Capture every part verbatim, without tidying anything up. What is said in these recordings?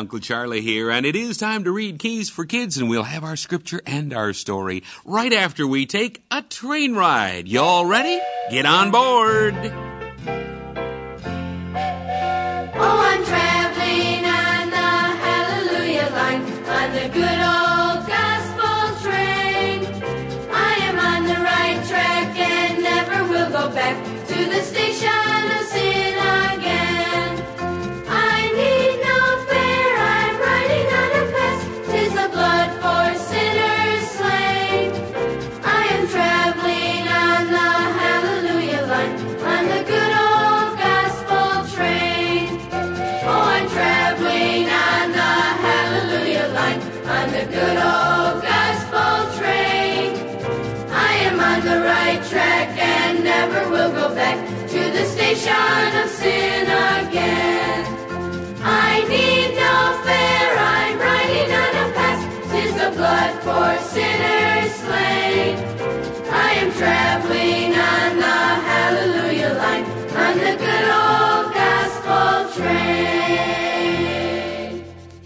Uncle Charlie here, and it is time to read Keys for Kids, and we'll have our scripture and our story right after we take a train ride. Y'all ready? Get on board! Oh, I'm traveling on the Hallelujah line, on the good old gospel train. I am on the right track and never will go back to the station of sin again. I need no fare, I'm riding on a pass, 'tis the blood for sinners slain. I am traveling on the Hallelujah line, on the good old gospel train. Oh, I'm traveling on the Hallelujah line, on the good old gospel train. I am on the right track and never will go back to the station of sin again. I need no fare, I'm riding on a pass, 'tis the blood for sinners slain. I am traveling on the Hallelujah line, on the good old gospel train.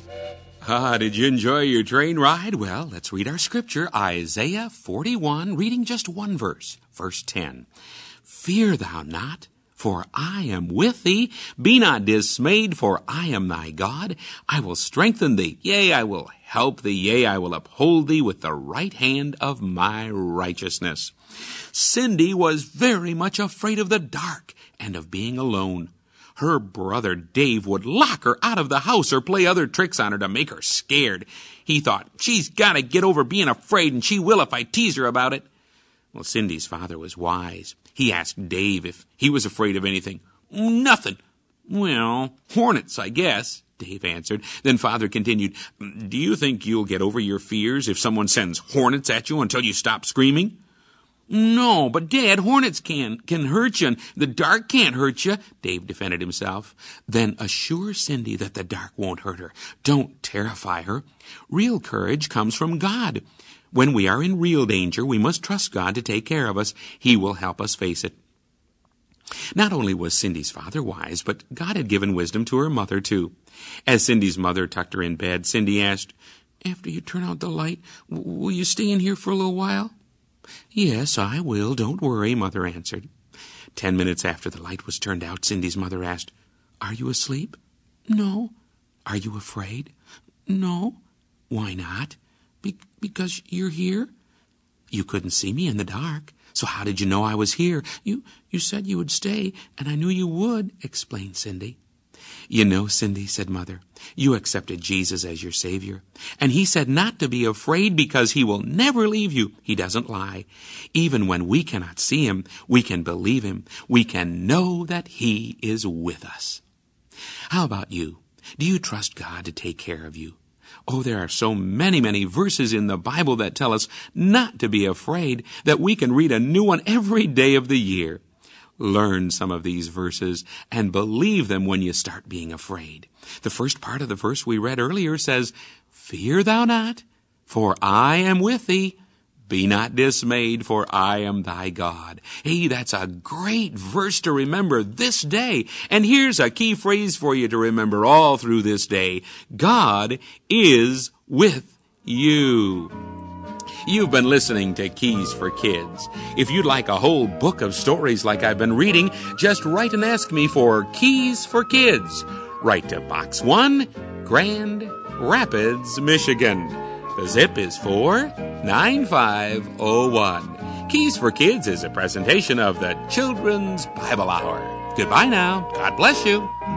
Ah, did you enjoy your train ride? Well, let's read our scripture, Isaiah forty-one, reading just one verse, verse ten. Fear thou not, for I am with thee. Be not dismayed, for I am thy God. I will strengthen thee, yea, I will help thee, yea, I will uphold thee with the right hand of my righteousness. Cindy was very much afraid of the dark and of being alone. Her brother Dave would lock her out of the house or play other tricks on her to make her scared. He thought, she's got to get over being afraid, and she will if I tease her about it. Well, Cindy's father was wise. He asked Dave if he was afraid of anything. Nothing. Well, hornets, I guess, Dave answered. Then Father continued, do you think you'll get over your fears if someone sends hornets at you until you stop screaming? No, but Dad, hornets can, can hurt you, and the dark can't hurt you, Dave defended himself. Then assure Cindy that the dark won't hurt her. Don't terrify her. Real courage comes from God. When we are in real danger, we must trust God to take care of us. He will help us face it. Not only was Cindy's father wise, but God had given wisdom to her mother, too. As Cindy's mother tucked her in bed, Cindy asked, after you turn out the light, will you stay in here for a little while? Yes, I will. Don't worry, Mother answered. Ten minutes after the light was turned out, Cindy's mother asked, are you asleep? No. Are you afraid? No. Why not? Be- because you're here? You couldn't see me in the dark, so how did you know I was here? You, you said you would stay, and I knew you would, explained Cindy. You know, Cindy, said Mother, you accepted Jesus as your Savior, and he said not to be afraid because he will never leave you. He doesn't lie. Even when we cannot see him, we can believe him. We can know that he is with us. How about you? Do you trust God to take care of you? Oh, there are so many, many verses in the Bible that tell us not to be afraid, that we can read a new one every day of the year. Learn some of these verses and believe them when you start being afraid. The first part of the verse we read earlier says, fear thou not, for I am with thee. Be not dismayed, for I am thy God. Hey, that's a great verse to remember this day. And here's a key phrase for you to remember all through this day. God is with you. You've been listening to Keys for Kids. If you'd like a whole book of stories like I've been reading, just write and ask me for Keys for Kids. Write to Box one, Grand Rapids, Michigan. The zip is four nine five oh one. Keys for Kids is a presentation of the Children's Bible Hour. Goodbye now. God bless you.